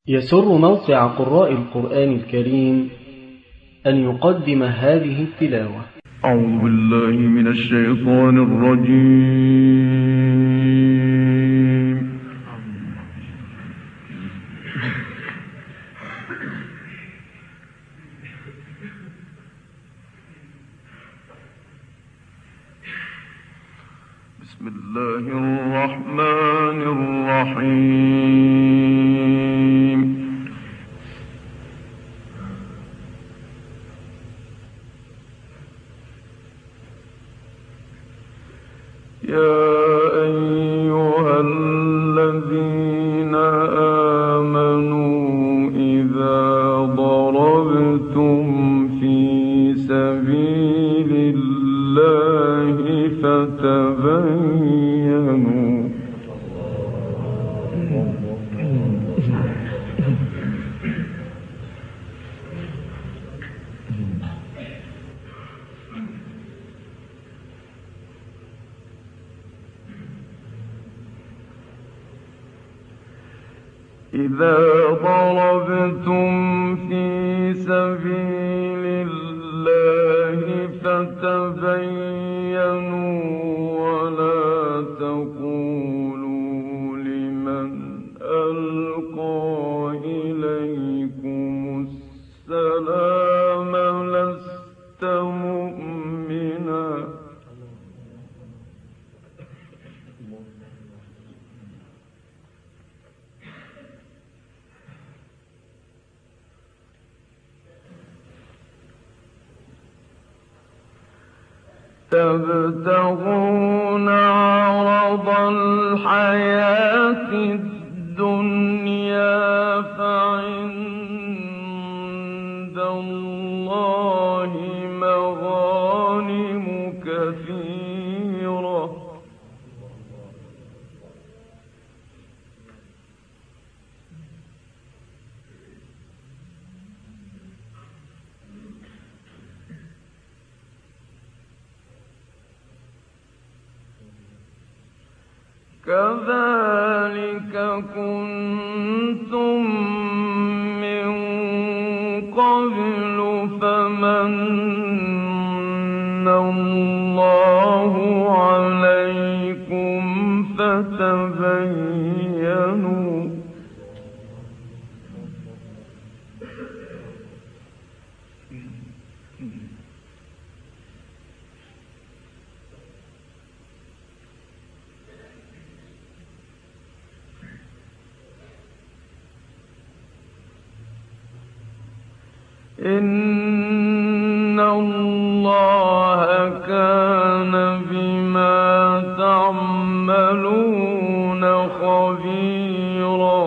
يسر موقع قراء القرآن الكريم أن يقدم هذه التلاوة. أعوذ بالله من الشيطان الرجيم. بسم الله الرحمن الرحيم. يا أيها الذين آمنوا إذا ضربتم في سبيل الله فتبينوا إذا ضربتم في سبيل الله فتبينوا ولا تقولوا لمن ألقى إليكم السلام لست مؤمنا تبتغون عرض الحياة الدنيا فعند الله مغانم كثيرة كذلك كنتم من قبل فمن الله عليكم فتبينوا إن الله كان بما تعملون خبيرا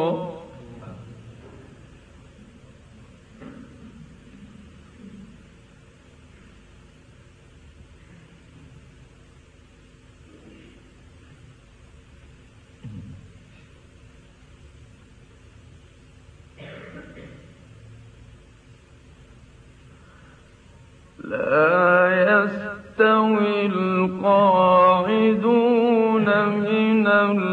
لا يستوي القاعدون من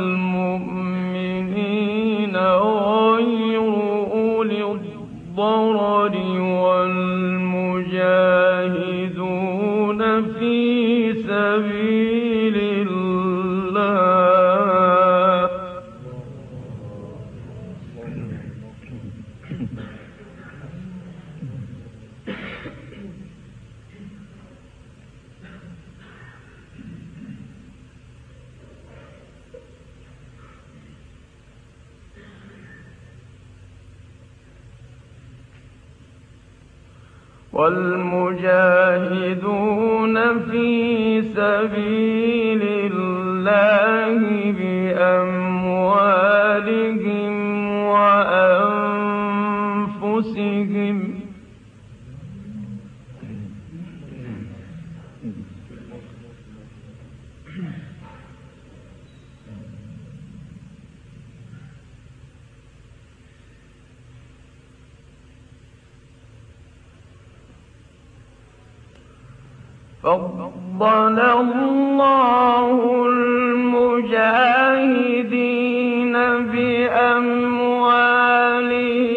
المؤمنين غير أولي الضرر والمجاهدون في سبيل الله والمجاهدون في سبيل الله بأموالهم وأنفسهم فضل الله المجاهدين بأموالهم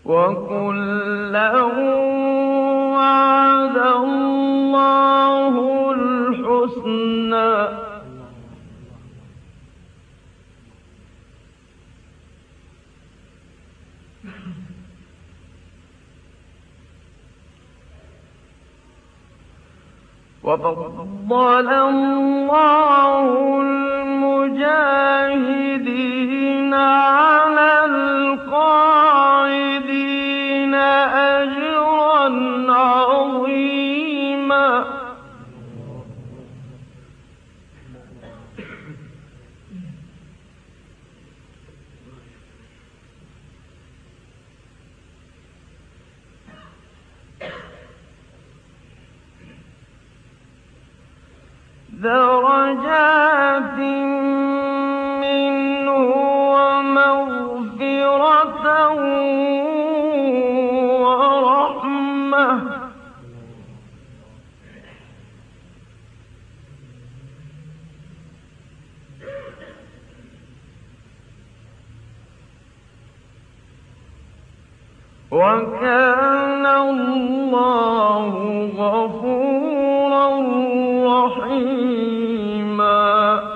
وَكُلًّا وَعَدَ اللَّهُ الْحُسْنَىٰ ۚ وَفَضَّلَ اللَّهُ الْمُجَاهِدِينَ عَلَى الْقَاعِدِينَ أَجْرًا عَظِيمًا. درجات منه ومغفرة ورحمة، وكان الله غفورا رحيما.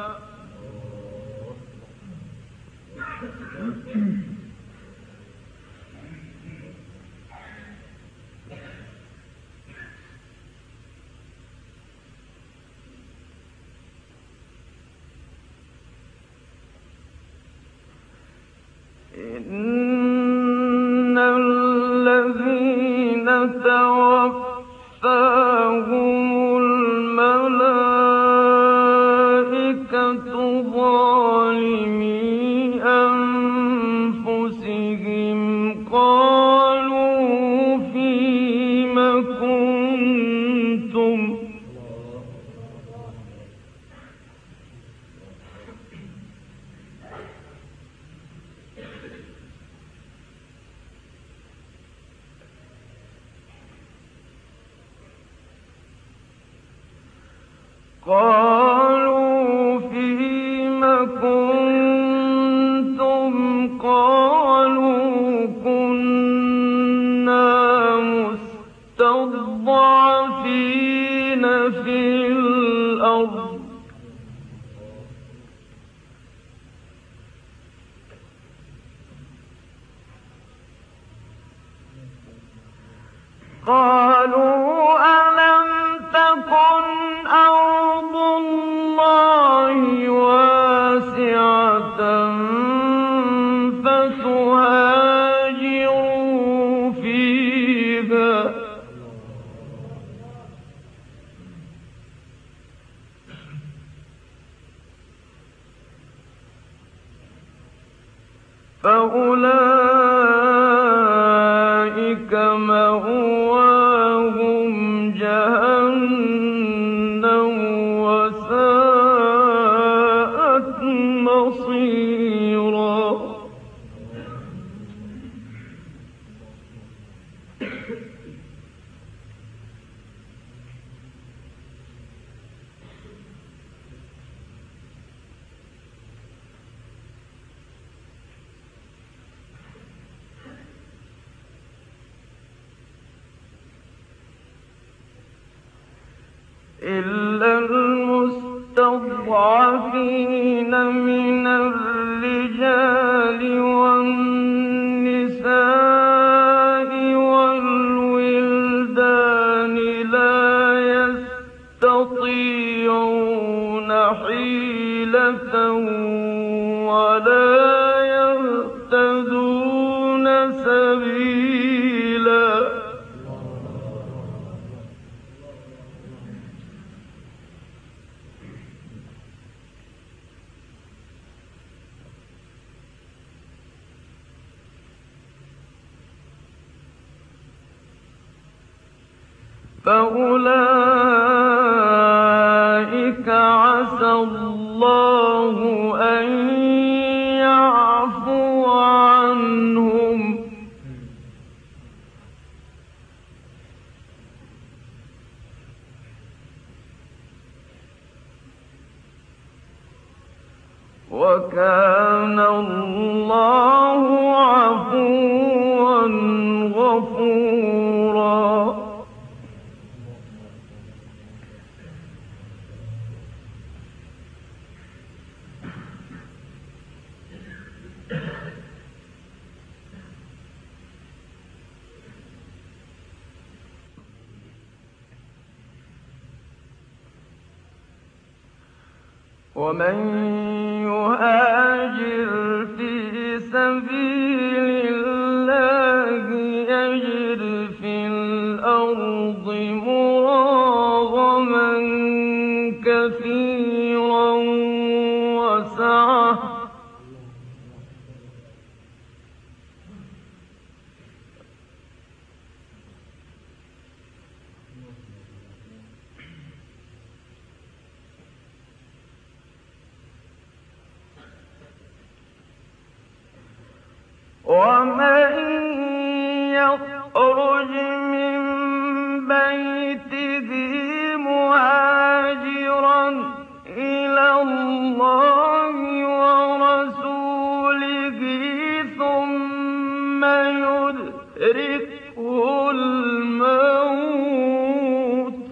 إن الذين توفاهم الملائكة ظالمي أنفسهم قالوا فيم كنتم؟ قالوا فيم كنتم؟ قالوا كنا مستضعفين في الأرض قالوا ألم تكن أرض الله واسعة فتهاجروا فيها فأولئك مأواهم جهنم وساءت مصيرا. إلا المستضعفين من الرجال والنساء والولدان لا يستطيعون حيلة ولا يهتدون سبيلا. فأولئك عسى الله أن يعفو عنهم، وكان الله عفوا غفورا. ومن يهاجر في سبيل الله يجد في الأرض مراغما كثيرا وسعة ومن يخرج من بيته مهاجرا إلى الله ورسوله ثم يدركه الموت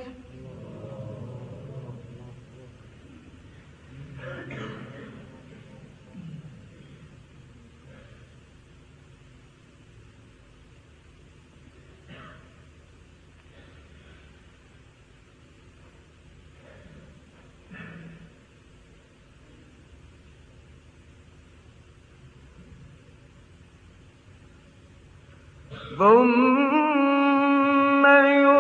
ثم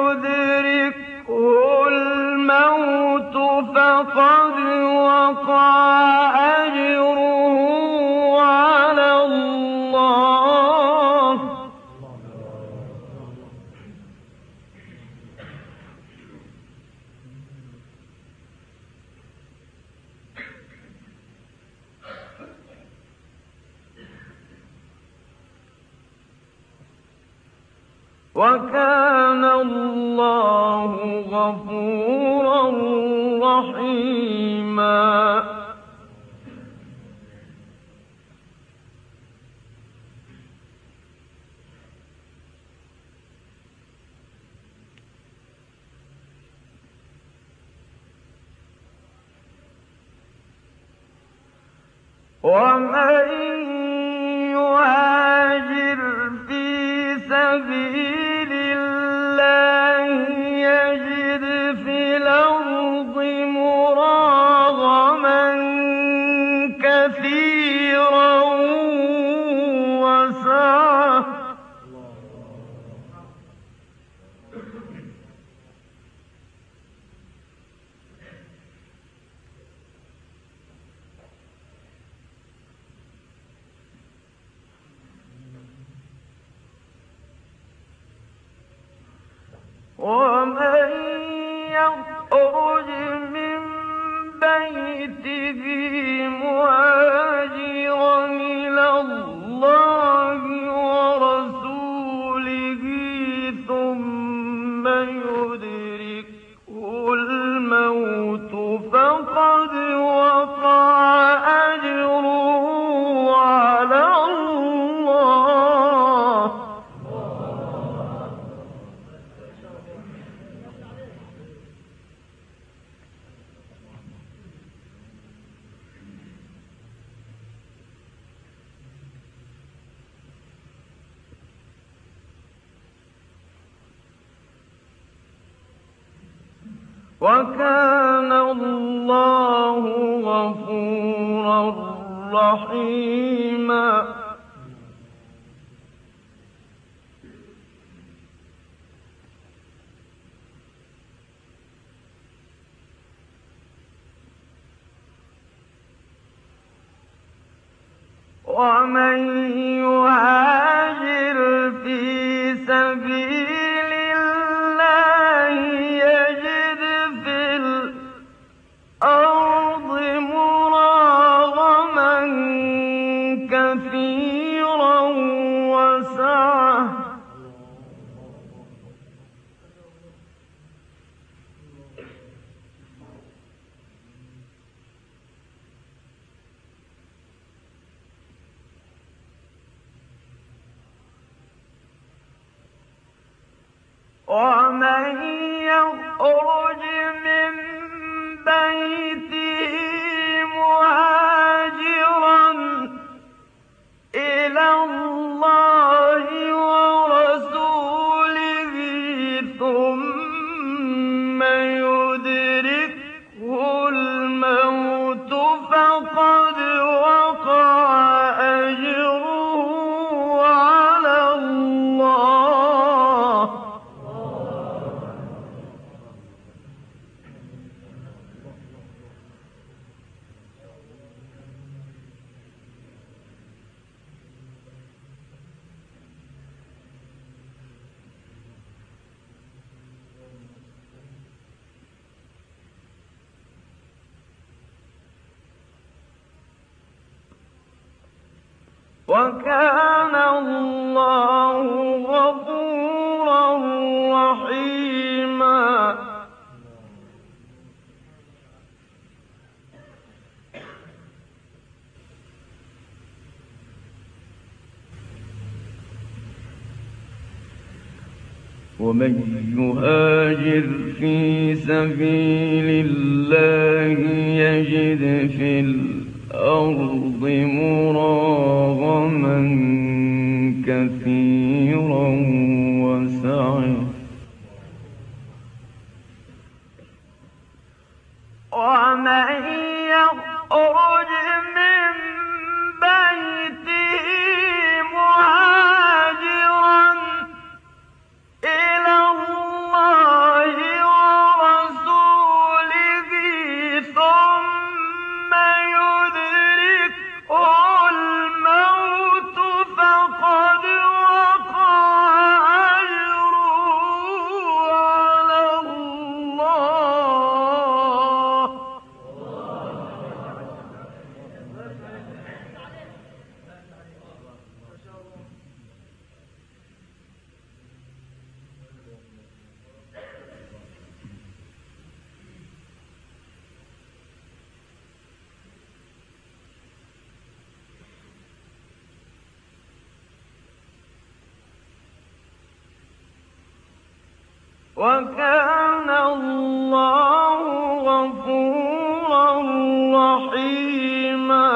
يدركه الموت فقد وقع أجره على الله. وكان الله غفورا رحيما. ومن يهاجر في سبيل الله يجد في الأرض مراغما كثيرا وسعة ومن يخرج من بيته مهاجرا إلى الله ورسوله ثم يدركه الموت فقد وقع أجره على الله. وكان الله غفورا رحيما. ومن يهاجر في سبيل الله يجد في الأرض مراغما كثيرا وسعة ومن يخرج من بيته مهاجرا إلى الله ورسوله ثم يدركه الموت فقد وقع أجره على الله. وكان الله غفورا رحيما. ومن يهاجر في سبيل الله يجد في الأرض مراغما كثيرا وسعة ومن يخرج من بيته مهاجرا إلى الله ورسوله ثم يدركه الموت فقد وقع أجره على الله. وكان الله غفورا رحيما.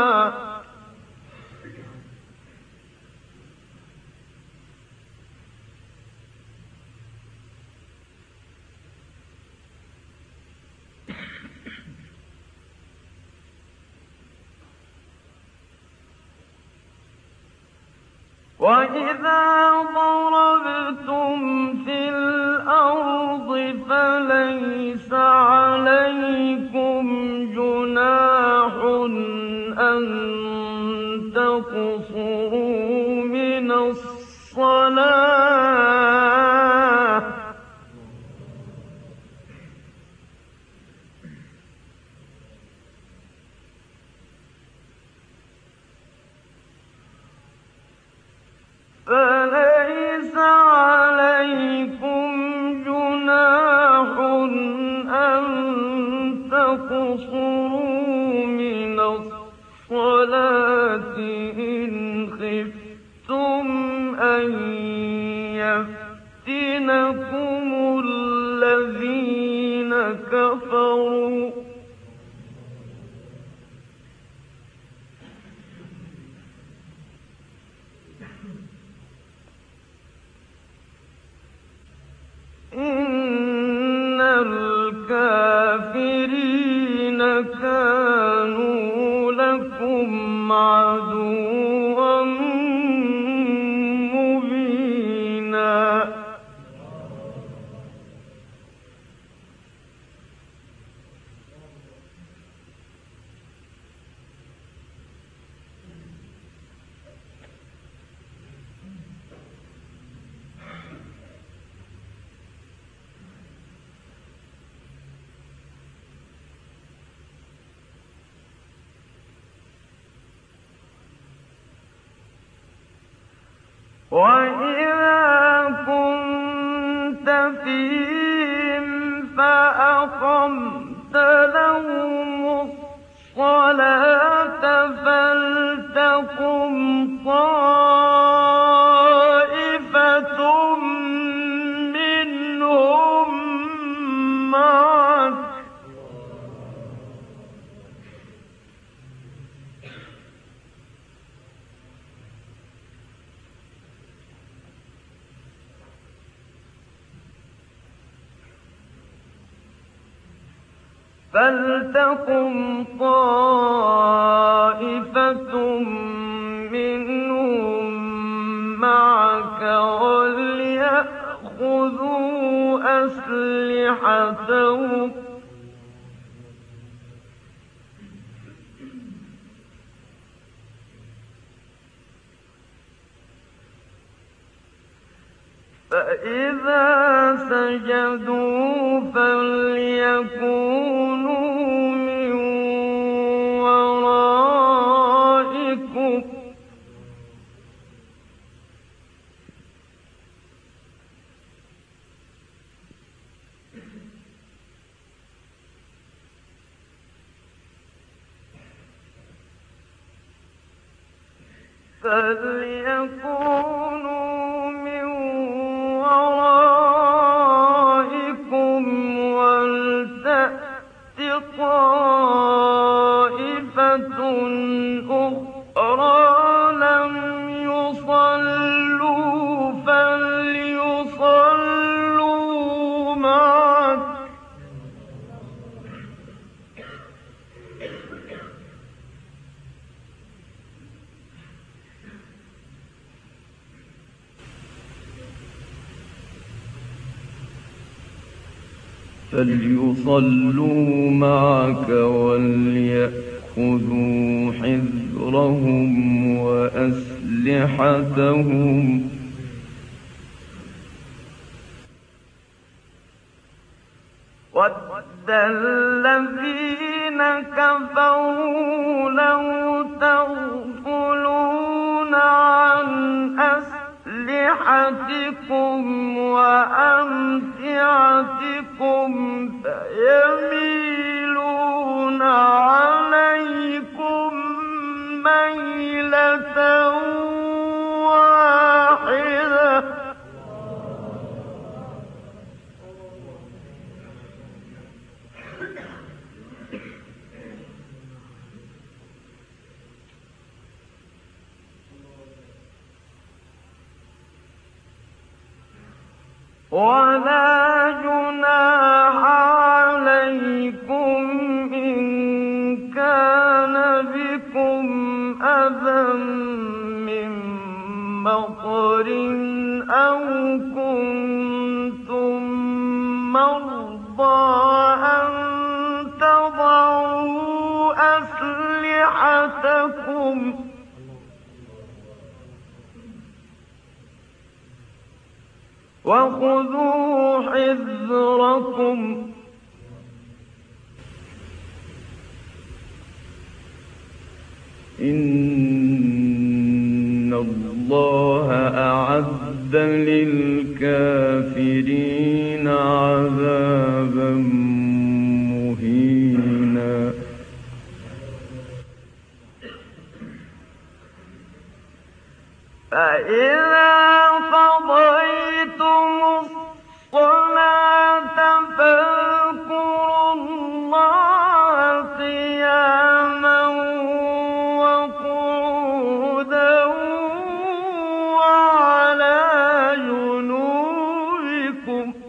وإذا ضربتم في الأرض فليس عليكم جناح أن تقصروا من الصلاة فليس عليكم جناح أن تقصروا من الصلاة إن خفتم أن يفتنكم الذين كفروا إن الكافرين كانوا لكم عدوا مبينا. وإذا كنت فيهم فأقمت لهم الصلاة فلتقم طائفة منهم فلتقم طائفة منهم معك وليأخذوا أسلحتهم فإذا سجدوا فليكونوا من ورائكم ولتأت طائفة أخرى لم يصلوا فليصلوا معك وليأخذوا حذرهم وأسلحتهم وَدَّ الَّذِينَ كَفَرُوا لَوْ تَغْفُلُونَ عَنْ أَسْلِحَتِكُمْ وَأَمْتِعَتِكُمْ فَيَمِيلُونَ عَلَيْكُم مَّيْلَةً وَاحِدَةً وَلَا جُنَاحَ عَلَيْكُمْ إِن كَانَ بِكُمْ أَذًى مِّن مَّطَرٍ أَوْ كُنتُم مَّرْضَىٰ أَن تَضَعُوا أَسْلِحَتَكُمْ ۖ وَخُذُوا حِذْرَكُمْ إِنَّ اللَّهَ أَعَدَّ لِلْكَافِرِينَ عَذَابًا مُّهِينًا فَإِذَا قَضَيْتُمُ الصَّلَاةَ فاذكروا اللَّهَ قِيَامًا وَقُعُودًا وَعَلَىٰ جُنُوبِكُمْ ۚ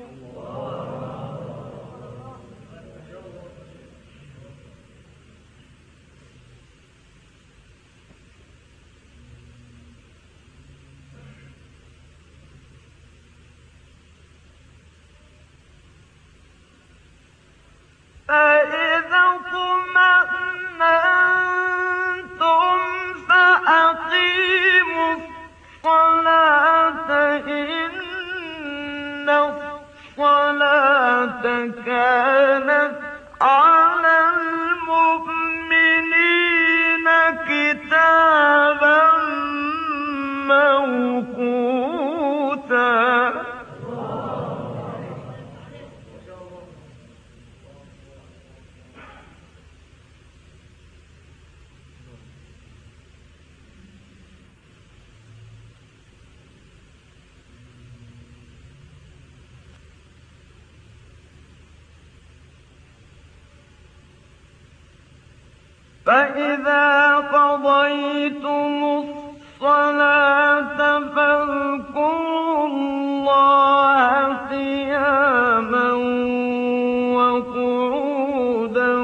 فَإِذَا اطْمَأْنَنتُمْ فَأَقِيمُوا الصَّلَاةَ ۚ إِنَّ الصَّلَاةَ كَانَتْ عَلَى الْمُؤْمِنِينَ كِتَابًا مَّوْقُوتًا فَإِذَا قَضَيْتُمُ الصَّلَاةَ فاذكروا اللَّهَ قِيَامًا وَقُعُودًا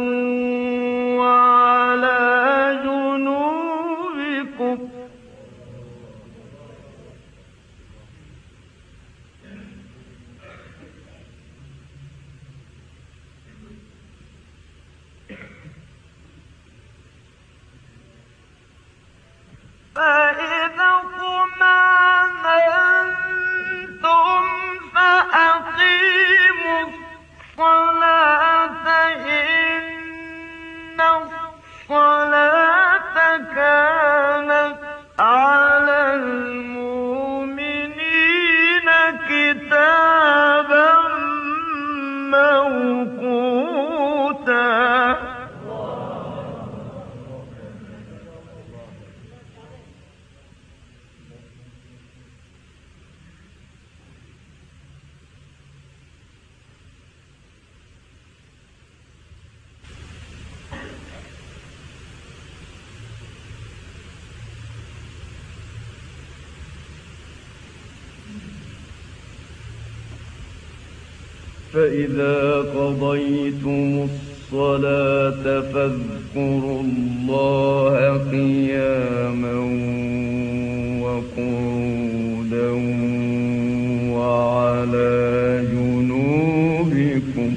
فإذا اطمأننتم فأقيموا الصلاة إن الصلاة كانت على المؤمنين كتابا موقوتا. فإذا قضيتم الصلاة فاذكروا الله قياما وقعودا وعلى جنوبكم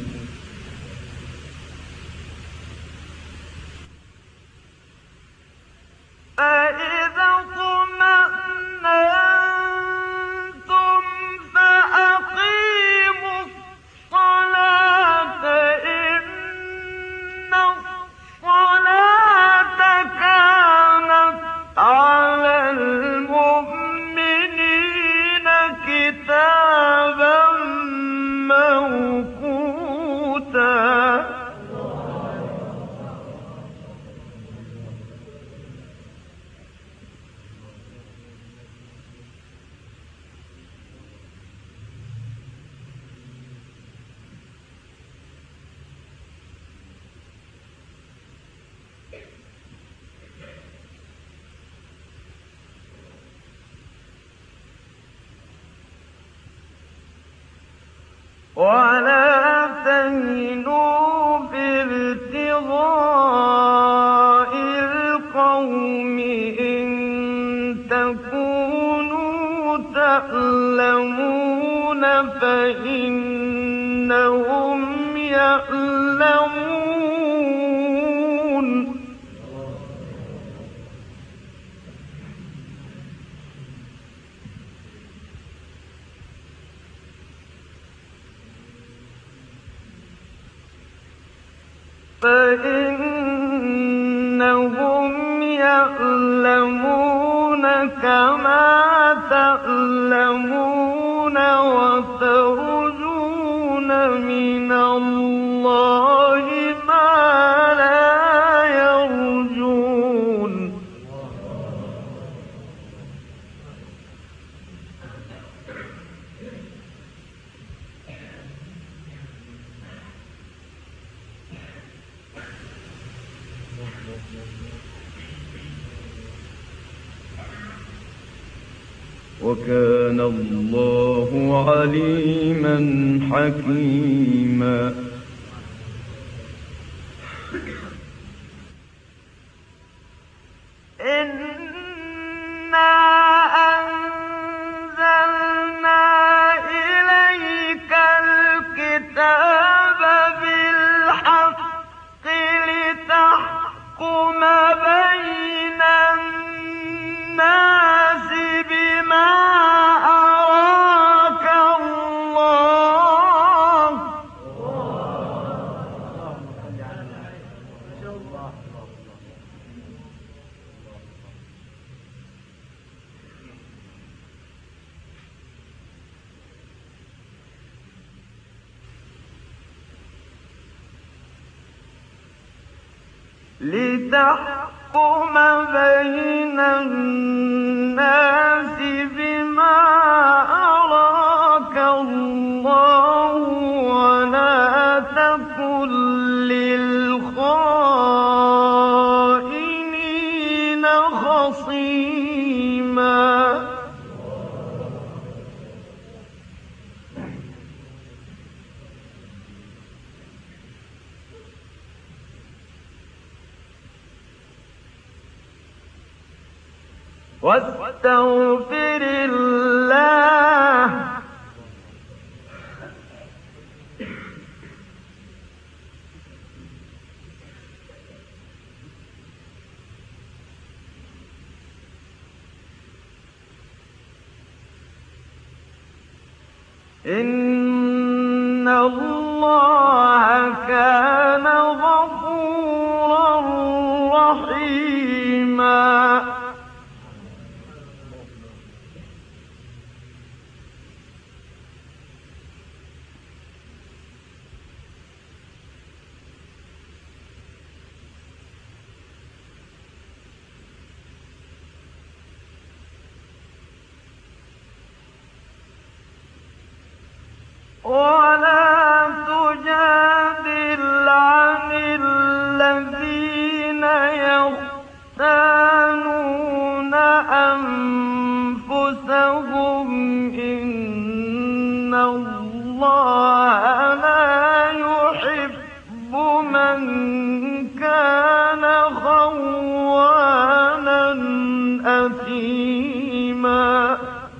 فإذا اطمأننتم فأقيموا الصلاة إن الصلاة كانت على المؤمنين كتابا موقوتا. ولا تهنوا في ابتغاء القوم إن تكونوا تألمون فإنهم يألمون. فإنهم يألمون كما تألمون وترجون من الله ما لا يرجون. وكان الله عليما حكيما. إنا أنزلنا إليك الكتاب بالحق لتحكم بين الناس بما أراك الله. لتحكم بين الناس بما أراك الله ولا تكن للخائنين خصيما. واستغفر الله إن الله كان غفورا رحيما ولا تجادل عن الذين يختانون أنفسهم إن الله لا يحب من كان خوانا أثيما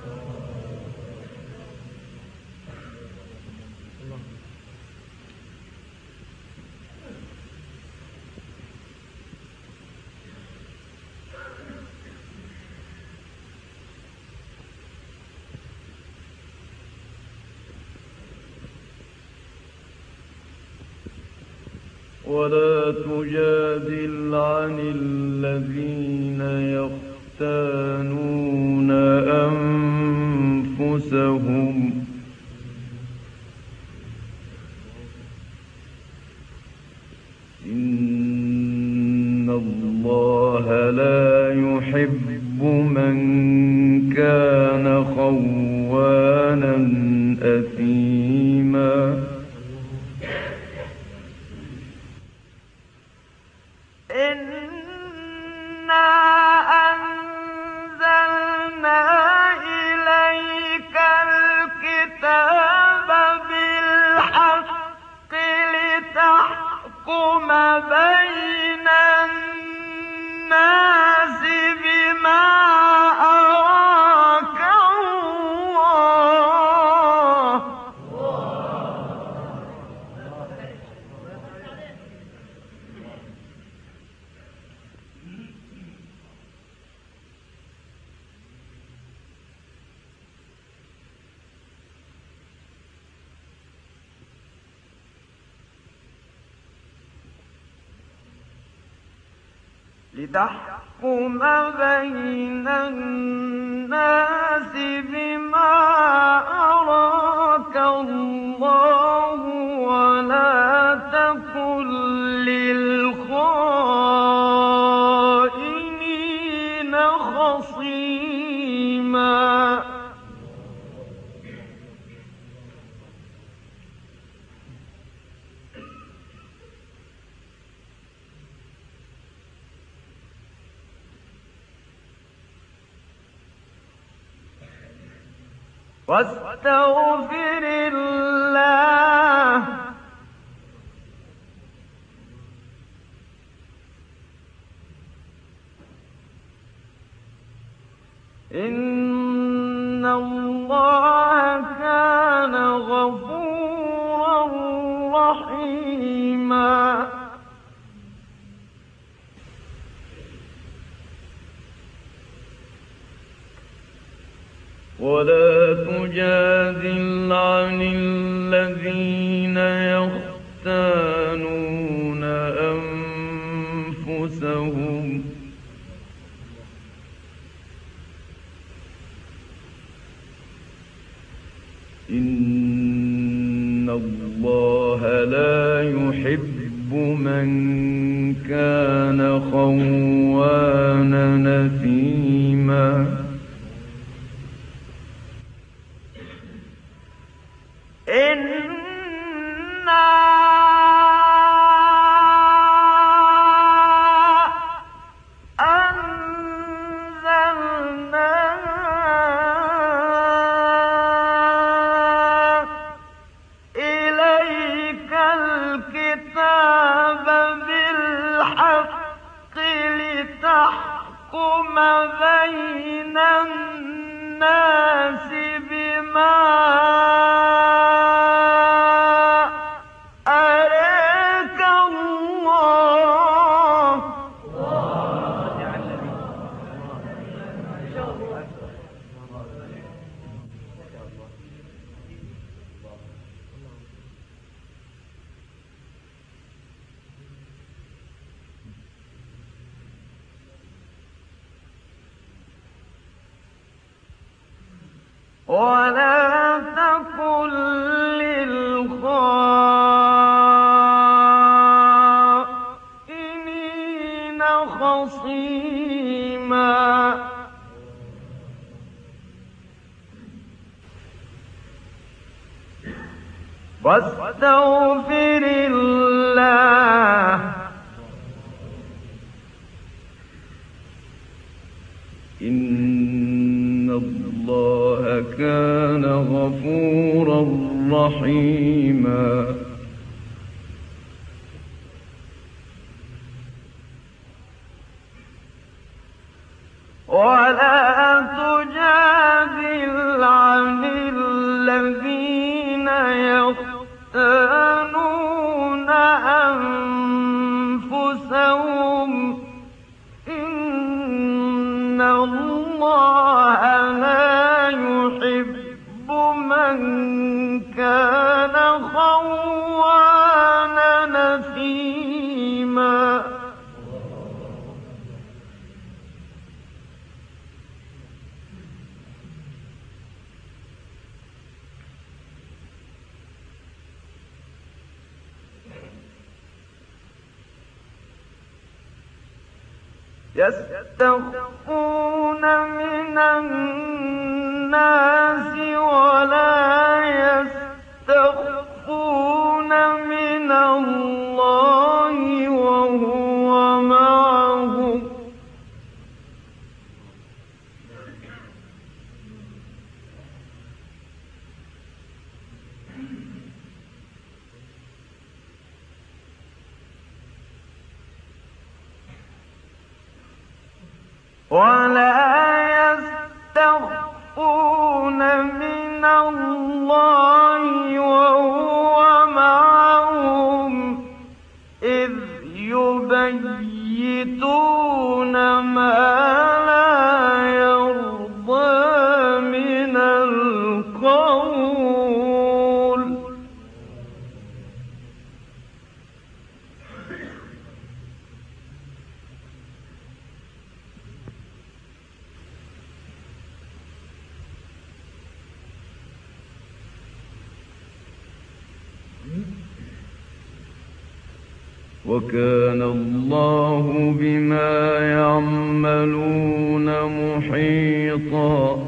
ولا تجادل عن الذين يختانون أنفسهم إن الله لا يحب من كان خوانا أثيما إنا أنزلنا إليك الكتاب بالحق لتحكم بين الناس بما أراك الله لتحكم بين الناس بما أراك الله ولا تكن للخائنين خصيما واستغفر الله إن الله كان غفورا رحيما ولا تجادل عن الذين يختانون أنفسهم إن الله لا يحب من كان خوانا أثيما إنا أنزلنا إليك الكتاب بالحق لتحكم بين الناس بما أراك الله ولا تقل للخائنين خصيما واستغفر الله إن الله كان غفورا رحيما ولا تجادل عن الذين يختانون أنفسهم إن الله لا يحب من كان خوانا نثيما يستخفون من الناس ولا يستخفون من الله وهو معهم إذ يبيتون ما لا يرضى من القول وكان الله بما يعملون محيطا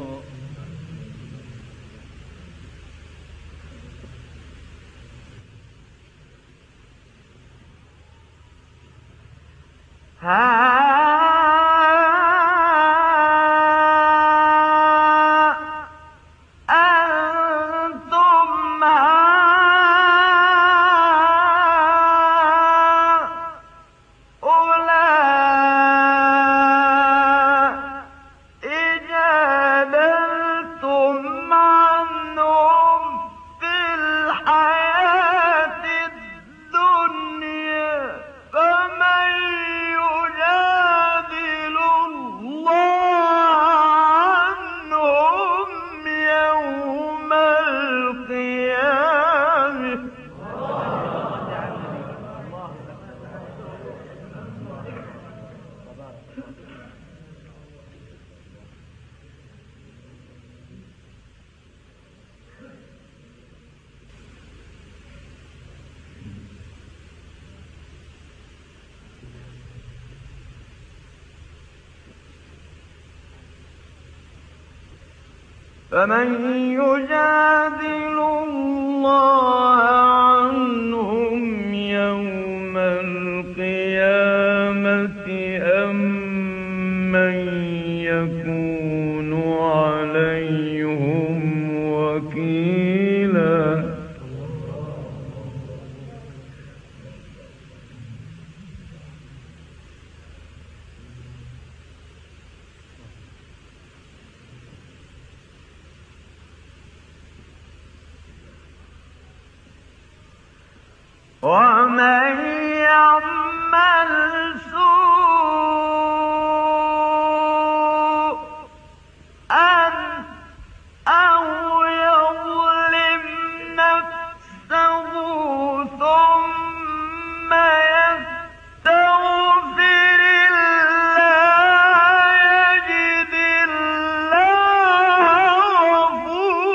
فمن يجادل الله عنهم يوم القيامة أم من يكون عليهم وكيلا ومن يعمل سوءا أو يظلم نفسه ثم يستغفر الله يجد الله غفورا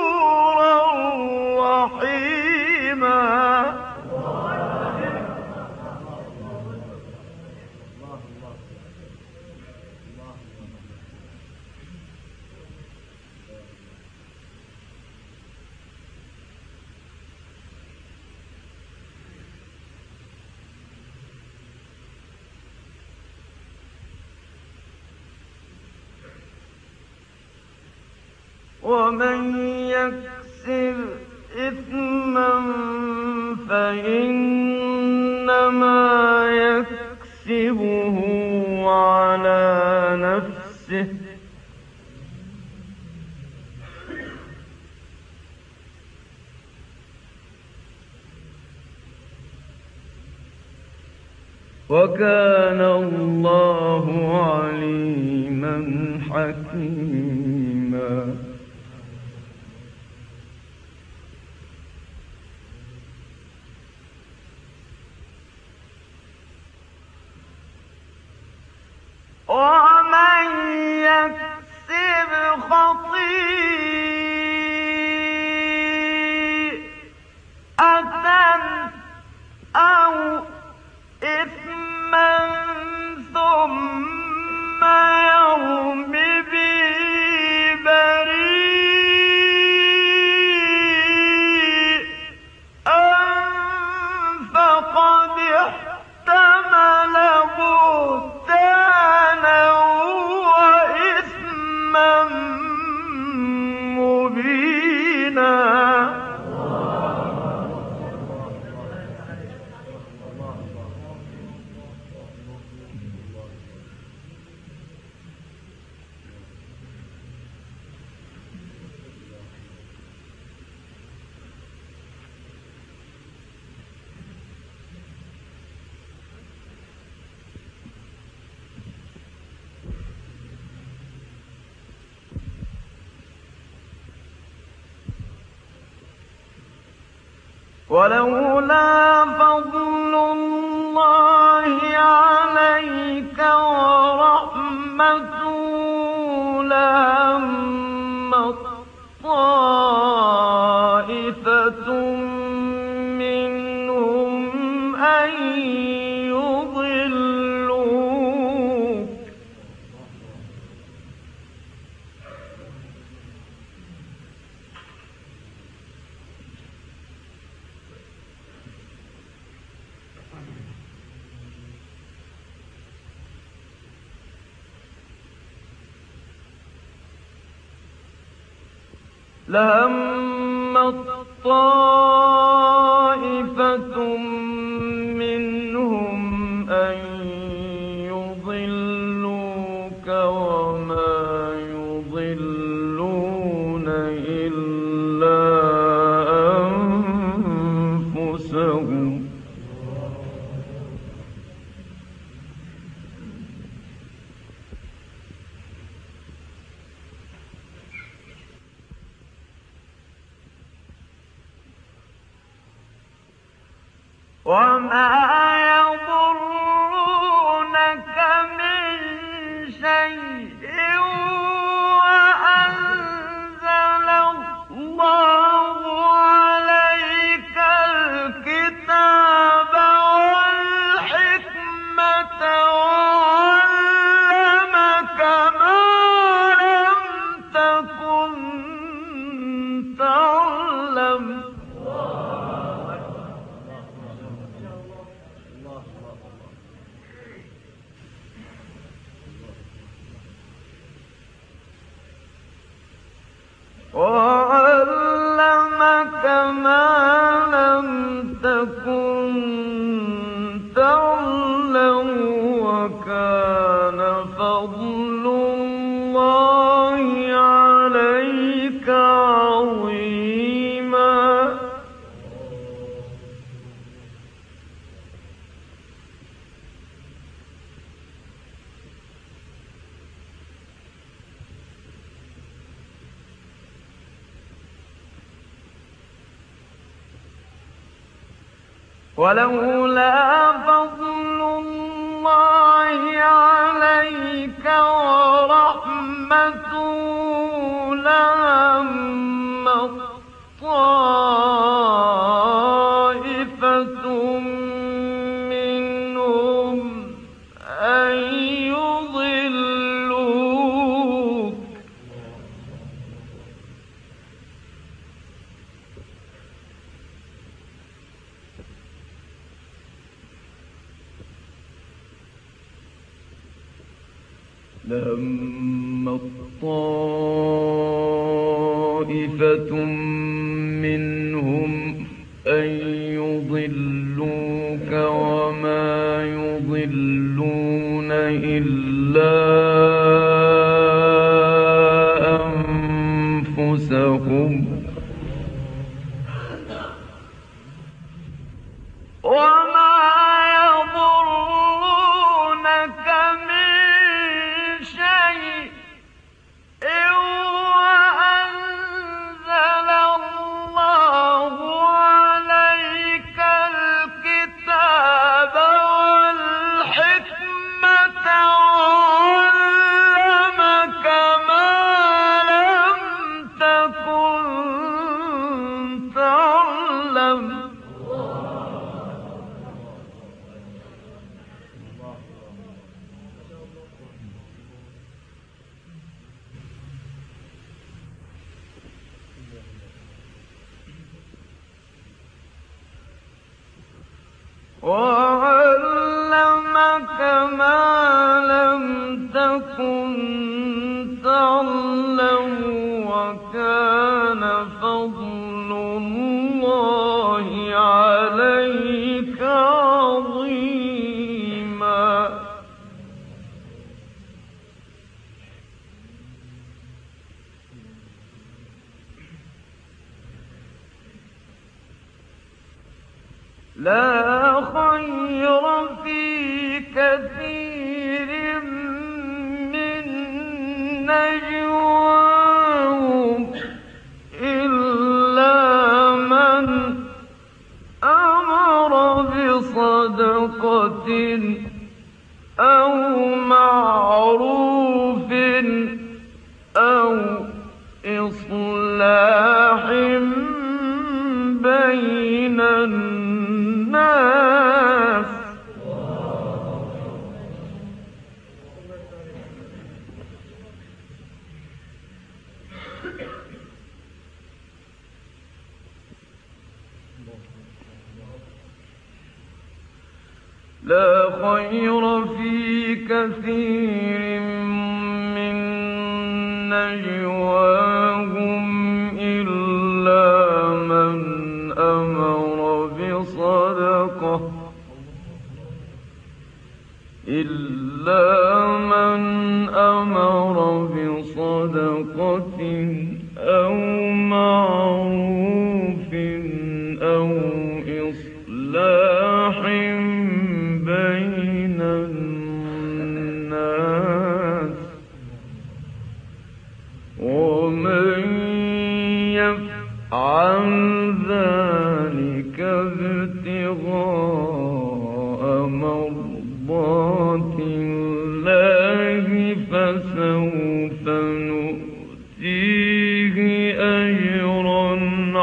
ومن يكسب إثما فإنما يكسبه على نفسه وكان الله عليما حكيما. ومن يكسب خطيئة أو إثما ثم يرم به بريئا فقد احتمل بهتانا وإثما مبينا. ولولا فضل الله عليك ورحمته لهمت طائفة منهم أن يضلوك لهمت طائفة منهم أن يضلوك وما يضلون إلا أنفسهم وما يضرونك من شيء وأنزل الله عليك الكتاب والحكمة وعلمك ما لم تكن تعلم وعلمك ما لم تكن تعلم وكان فضل الله عليك عظيما. ولولا فضل الله عليك ورحمته لهمت طائفة منهم أن يضلوك لهمت طائفة طائفة منهم أن يضلوك وما يضلون إلا أنفسهم وما يضرونك من شيء وأنزل الله عليك الكتاب والحكمة وعلمك ما لم تكن تعلم وعلمك ما لم تكن تعلم وكان فضل الله عليك عظيما لا خير في كثير من نجواهم إلا من أمر بصدقة أو معروف أو إصلاح بين الناس لا خير في كثير من نجواهم إلا من أمر بصدقة أو معروف أو إصلاح بين الناس ومن يفعل ذلك ابتغاء مرضات الله فسوف نؤتيه أجرا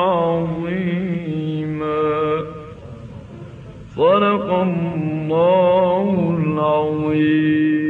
عظيما. صدق الله العظيم.